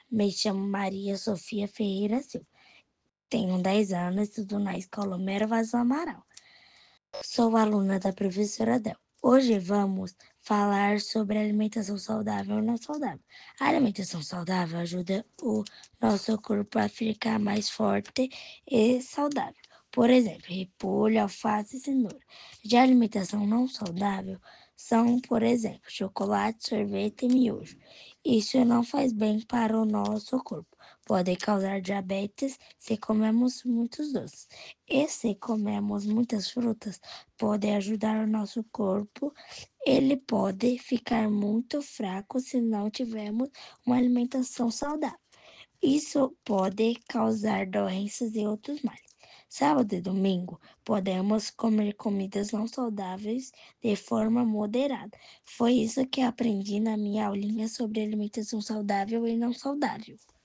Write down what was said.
Me chamo Maria Sofia Ferreira Silva. Tenho 10 anos, estudo na escola Homero Vaz do Amaral. Sou aluna da professora Del. Hoje vamos falar sobre alimentação saudável e não saudável. A alimentação saudável ajuda o nosso corpo a ficar mais forte e saudável. Por exemplo, repolho, alface e cenoura. Já a alimentação não saudável são, por exemplo, chocolate, sorvete e miojo. Isso não faz bem para o nosso corpo. Pode causar diabetes se comemos muitos doces. E se comemos muitas frutas, pode ajudar o nosso corpo. Ele pode ficar muito fraco se não tivermos uma alimentação saudável. Isso pode causar doenças e outros males. Sábado e domingo, podemos comer comidas não saudáveis de forma moderada. Foi isso que aprendi na minha aulinha sobre alimentação saudável e não saudável.